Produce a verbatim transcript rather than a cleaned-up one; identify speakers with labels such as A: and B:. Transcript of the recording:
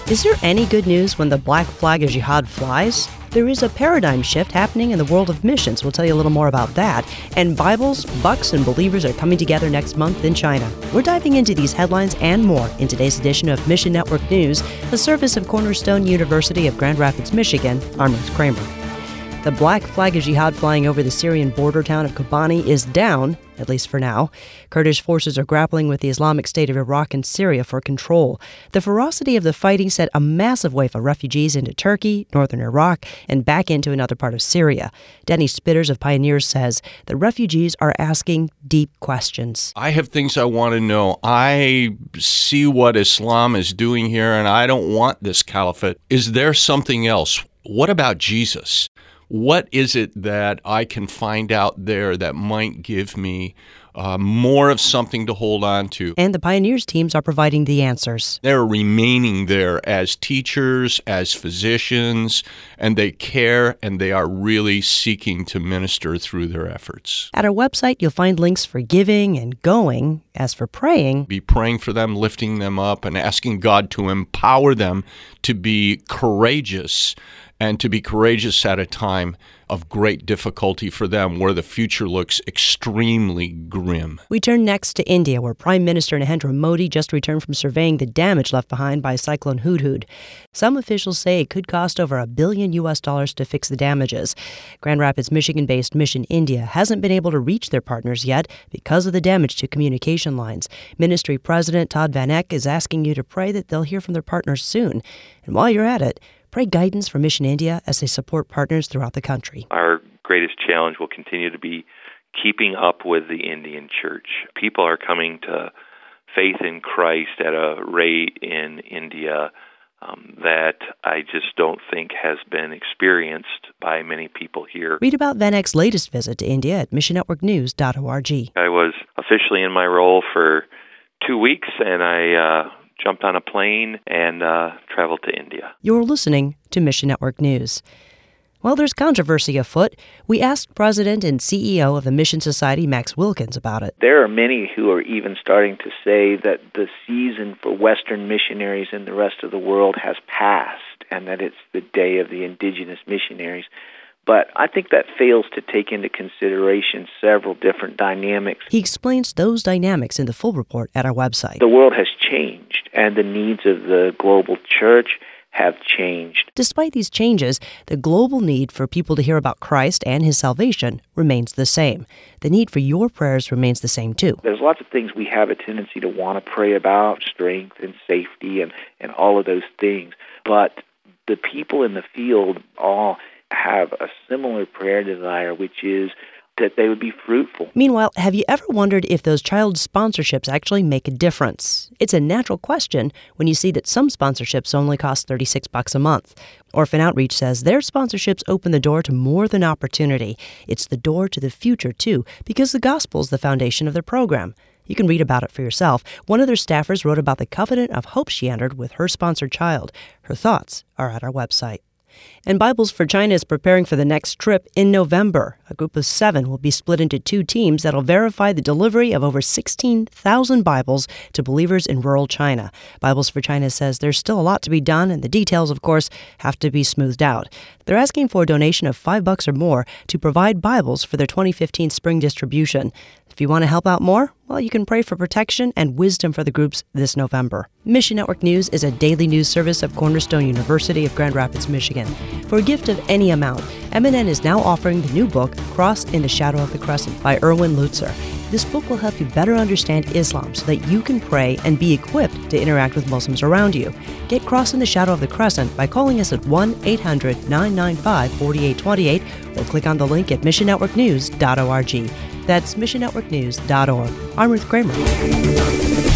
A: Is there any good news when the black flag of jihad flies? There is a paradigm shift happening in the world of missions. We'll tell you a little more about that. And Bibles, bucks, and believers are coming together next month in China. We're diving into these headlines and more in today's edition of Mission Network News, the service of Cornerstone University of Grand Rapids, Michigan. I'm Ruth Kramer. The black flag of jihad flying over the Syrian border town of Kobani is down, at least for now. Kurdish forces are grappling with the Islamic State of Iraq and Syria for control. The ferocity of the fighting sent a massive wave of refugees into Turkey, northern Iraq, and back into another part of Syria. Denny Spitters of Pioneers says the refugees are asking deep questions.
B: I have things I want to know. I see what Islam is doing here, and I don't want this caliphate. Is there something else? What about Jesus? What is it that I can find out there that might give me uh, more of something to hold on to?
A: And the Pioneers teams are providing the answers.
B: They're remaining there as teachers, as physicians, and they care, and they are really seeking to minister through their efforts.
A: At our website, you'll find links for giving and going. As for praying,
B: be praying for them, lifting them up, and asking God to empower them to be courageous, and to be courageous at a time of great difficulty for them, where the future looks extremely grim.
A: We turn next to India, where Prime Minister Narendra Modi just returned from surveying the damage left behind by Cyclone Hudhud. Some officials say it could cost over a billion U S dollars to fix the damages. Grand Rapids, Michigan-based Mission India hasn't been able to reach their partners yet because of the damage to communication lines. Ministry President Todd Van Eck is asking you to pray that they'll hear from their partners soon. And while you're at it, pray guidance for Mission India as they support partners throughout the country.
C: Our greatest challenge will continue to be keeping up with the Indian church. People are coming to faith in Christ at a rate in India um, that I just don't think has been experienced by many people here.
A: Read about Van Eck's latest visit to India at mission network news dot org.
C: I was officially in my role for two weeks, and I uh, jumped on a plane and uh, traveled to India.
A: You're listening to Mission Network News. Well, there's controversy afoot. We asked President and C E O of the Mission Society, Max Wilkins, about it.
D: There are many who are even starting to say that the season for Western missionaries in the rest of the world has passed, and that it's the day of the indigenous missionaries. But I think that fails to take into consideration several different dynamics.
A: He explains those dynamics in the full report at our website.
D: The world has changed, and the needs of the global church have changed.
A: Despite these changes, the global need for people to hear about Christ and his salvation remains the same. The need for your prayers remains the same, too.
D: There's lots of things we have a tendency to want to pray about, strength and safety and, and all of those things. But the people in the field all have a similar prayer desire, which is that they would be fruitful.
A: Meanwhile, have you ever wondered if those child sponsorships actually make a difference? It's a natural question when you see that some sponsorships only cost thirty-six bucks a month. Orphan Outreach says their sponsorships open the door to more than opportunity. It's the door to the future, too, because the gospel's the foundation of their program. You can read about it for yourself. One of their staffers wrote about the covenant of hope she entered with her sponsored child. Her thoughts are at our website. And Bibles for China is preparing for the next trip in November. A group of seven will be split into two teams that will verify the delivery of over sixteen thousand Bibles to believers in rural China. Bibles for China says there's still a lot to be done, and the details, of course, have to be smoothed out. They're asking for a donation of five bucks or more to provide Bibles for their twenty fifteen spring distribution. If you want to help out more, well, you can pray for protection and wisdom for the groups this November. Mission Network News is a daily news service of Cornerstone University of Grand Rapids, Michigan. For a gift of any amount, M N N is now offering the new book, Cross in the Shadow of the Crescent by Erwin Lutzer. This book will help you better understand Islam so that you can pray and be equipped to interact with Muslims around you. Get Cross in the Shadow of the Crescent by calling us at one eight hundred nine nine five four eight two eight or click on the link at mission network news dot org. That's mission network news dot org. I'm Ruth Kramer.